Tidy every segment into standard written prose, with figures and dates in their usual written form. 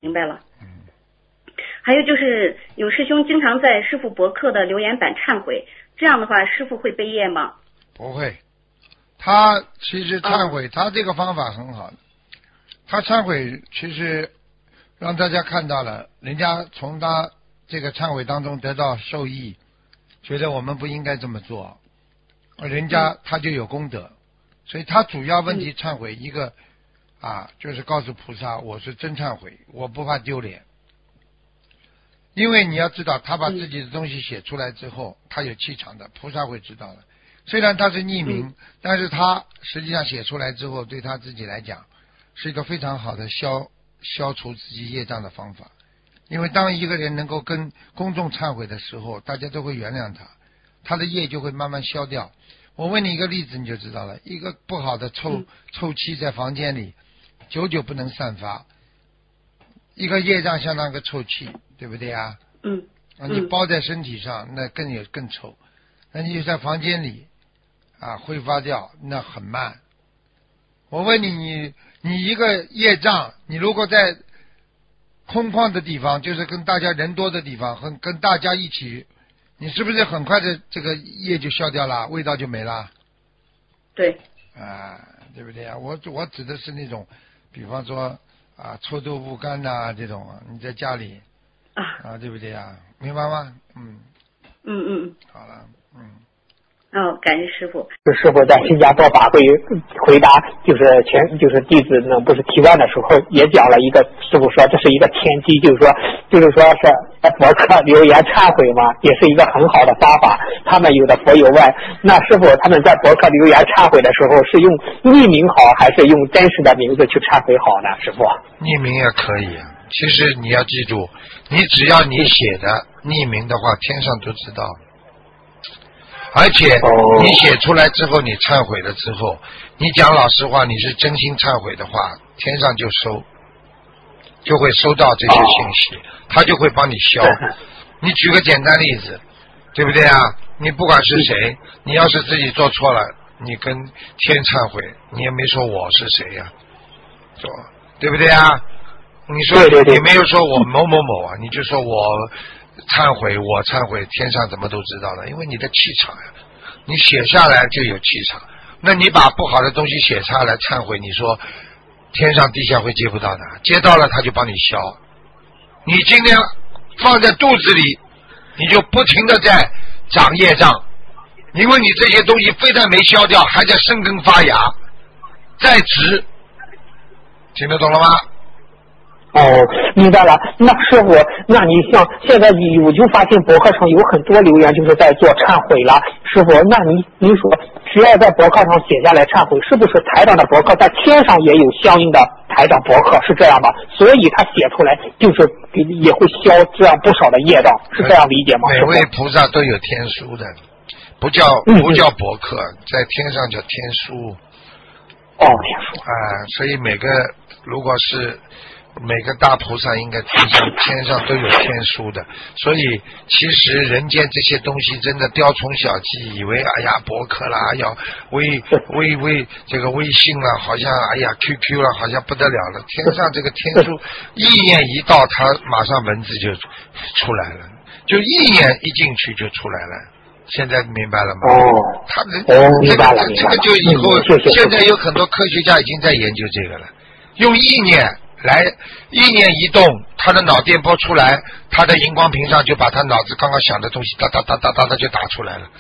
明白了。还有就是有师兄经常在师父博客的留言板忏悔，这样的话师父会背业吗？ 不会，他其实忏悔，他这个方法很好的，他忏悔其实让大家看到了，人家从他这个忏悔当中得到受益，觉得我们不应该这么做，人家他就有功德，所以他主要问题忏悔一个就是告诉菩萨我是真忏悔，我不怕丢脸。因为你要知道，他把自己的东西写出来之后，他有气场的，菩萨会知道的。虽然他是匿名，但是他实际上写出来之后，对他自己来讲是一个非常好的消除自己业障的方法。因为当一个人能够跟公众忏悔的时候，大家都会原谅他，他的业就会慢慢消掉。我问你一个例子你就知道了，一个不好的臭气在房间里久久不能散发，一个业障相当于个臭气，对不对啊？你包在身体上那更臭，那你就在房间里挥发掉，那很慢。我问你一个业障，你如果在空旷的地方，就是跟大家人多的地方，跟大家一起，你是不是很快的这个业就消掉了，味道就没了？ 对。 对不对啊？我指的是那种，比方说臭豆腐干这种，你在家里对不对啊？明白吗？好了， 感谢师傅。 师傅在新加坡法会回答就是弟子呢不是提问的时候，也讲了一个，师傅说这是一个天机，就是说是在博客留言忏悔嘛，也是一个很好的方法。他们有的佛友问，那师傅他们在博客留言忏悔的时候是用匿名好，还是用真实的名字去忏悔好呢？师傅， 匿名也可以。其实你要记住，你只要你写的匿名的话，天上都知道。而且你写出来之后，你忏悔了之后，你讲老实话，你是真心忏悔的话，天上就会收到这些信息，他就会帮你消。你举个简单例子，对不对啊？你不管是谁，你要是自己做错了，你跟天忏悔，你也没说我是谁呀，对不对啊？你说你没有说我某某某你就说我忏悔，天上怎么都知道了，因为你的气场呀，你写下来就有气场。那你把不好的东西写下来忏悔，你说天上地下会接不到的，接到了他就帮你消。你今天放在肚子里，你就不停的在长业障，因为你这些东西非但没消掉，还在生根发芽在植。听得懂了吗？ 明白了。那师傅，那你像现在我就发现博客上有很多留言就是在做忏悔了。师傅，那您说只要在博客上写下来忏悔，是不是台长的博客在天上也有相应的台长博客，是这样吧？所以他写出来就是也会消这样不少的业障，是这样理解吗？ 每位菩萨都有天书的，不叫博客，在天上叫天书。 天书。 所以如果是每个大菩萨应该天上都有天书的，所以其实人间这些东西真的雕虫小技，以为博客啦，要微这个微信啦，好像QQ 啦，好像不得了了。天上这个天书意念一到，它马上文字就出来了，就意念一进去就出来了。现在明白了吗？他们明白了。 这个就以后现在有很多科学家已经在研究这个了，用意念一动，他的脑电波出来，他的荧光屏上就把他脑子刚刚想的东西哒哒哒哒哒哒就打出来了。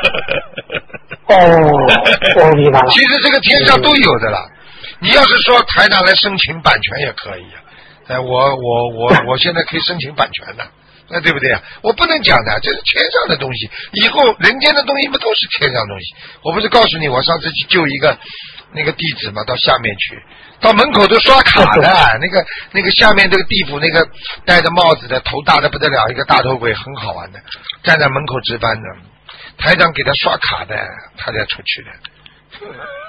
明白了。 其实这个天上都有的了。你要是说台长来申请版权也可以我现在可以申请版权的。对不对啊？我不能讲的，这是天上的东西，以后人间的东西不都是天上的东西？我不是告诉你，我上次去救一个那个弟子嘛，到下面去，到门口都刷卡的，那个下面这个地府那个戴着帽子的，头大的不得了，一个大头鬼，很好玩的，站在门口值班的，台长给他刷卡的，他才出去的，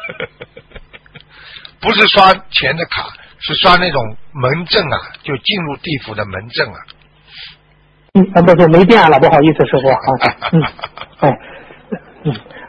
不是刷钱的卡，是刷那种门证就进入地府的门证不是没电了，不好意思，师傅。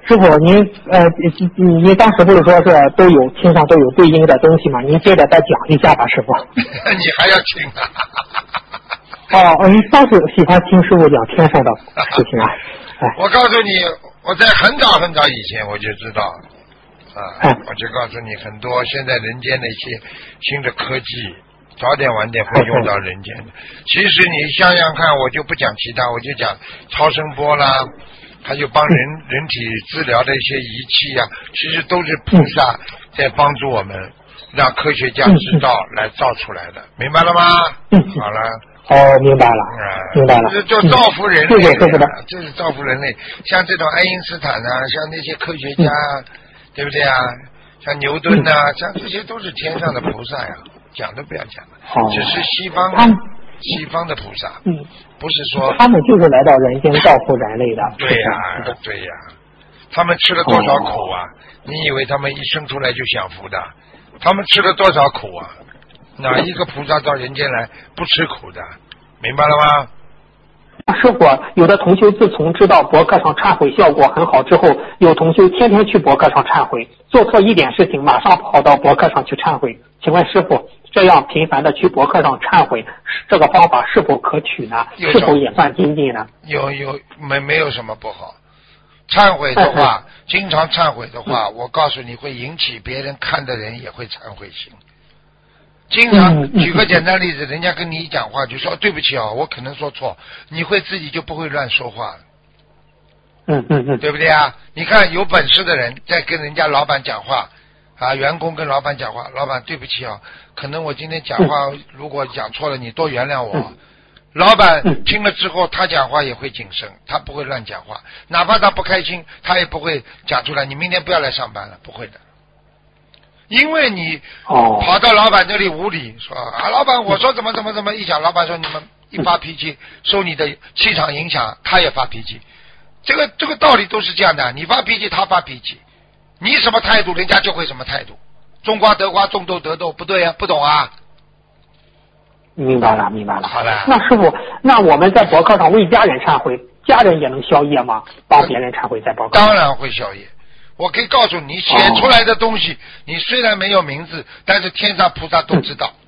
师傅，您当时不是说是天上都有对应的东西吗？您接着再讲一下吧，师傅。 你还要听啊？您倒是喜欢听师傅讲天上的事情啊。 我告诉你，我在很早很早以前我就知道我就告诉你很多现在人间的一些新的科技，早点晚点会用到人间的。其实你想想看，我就不讲其他，我就讲超声波啦，还有帮人体治疗的一些仪器啊，其实都是菩萨在帮助我们，让科学家知道来造出来的，明白了吗？好了。 明白了，明白了。 就造福人类，这是造福人类。像这种爱因斯坦啊，像那些科学家，对不对啊？像牛顿啊，像这些都是天上的菩萨呀，讲都不要讲了。只是西方的菩萨，不是说他们就是来到人间造福人类的。 对呀，他们吃了多少苦啊？你以为他们一生出来就享福的？他们吃了多少苦啊？哪一个菩萨到人间来不吃苦的？明白了吗？ 师傅，有的同修自从知道博客上忏悔效果很好之后，有同修天天去博客上忏悔，做错一点事情马上跑到博客上去忏悔。请问师傅，这样频繁的去博客上忏悔，这个方法是否可取呢？是否也算精进呢？ 没有什么不好。忏悔的话，经常忏悔的话，我告诉你会引起别人看的人也会忏悔心。经常举个简单例子，人家跟你讲话就说对不起啊，我可能说错，你会自己就不会乱说话了。对不对啊？你看有本事的人在跟人家老板讲话员工跟老板讲话，老板对不起啊，可能我今天讲话如果讲错了，你多原谅我。老板听了之后，他讲话也会谨慎，他不会乱讲话，哪怕他不开心，他也不会讲出来你明天不要来上班了，不会的。因为你跑到老板这里无理说老板我说怎么一讲，老板说你们一发脾气受你的气场影响，他也发脾气，这个道理都是这样的，你发脾气他发脾气，你什么态度人家就会什么态度，种瓜得瓜种豆得豆，不对啊，不懂啊。 明白了。 好了， 那师傅，那我们在博客上为家人忏悔，家人也能消业吗？帮别人忏悔在博客上？ 当然会消业。我可以告诉你，写出来的东西，你虽然没有名字，但是天上菩萨都知道。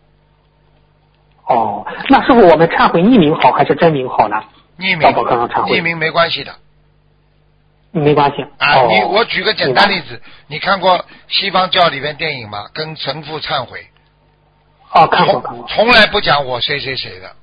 那师傅，我们忏悔匿名好还是真名好呢？ 匿名， 到博客上忏悔， 匿名没关系的。 没关系我举个简单例子，你看过西方教里面电影吗？跟神父忏悔。 看过。 从来不讲我谁的。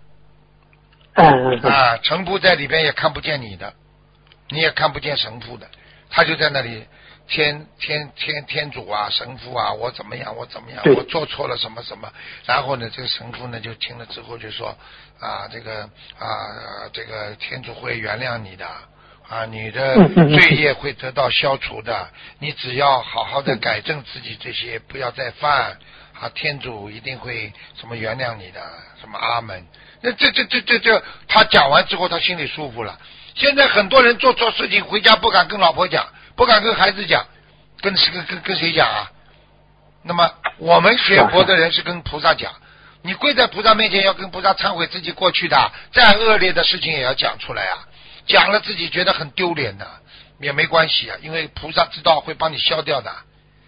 神父在里边也看不见你的，你也看不见神父的。他就在那里天主啊，神父啊，我怎么样，我做错了什么，然后呢，这个神父呢就听了之后就说这个天主会原谅你的你的罪业会得到消除的，你只要好好的改正自己这些，不要再犯天主一定会什么原谅你的，什么阿门。那这他讲完之后他心里舒服了。现在很多人做错事情回家不敢跟老婆讲，不敢跟孩子讲，跟谁讲啊？那么我们学佛的人是跟菩萨讲，你跪在菩萨面前要跟菩萨忏悔自己过去的再恶劣的事情也要讲出来讲了自己觉得很丢脸的也没关系因为菩萨知道会帮你消掉的。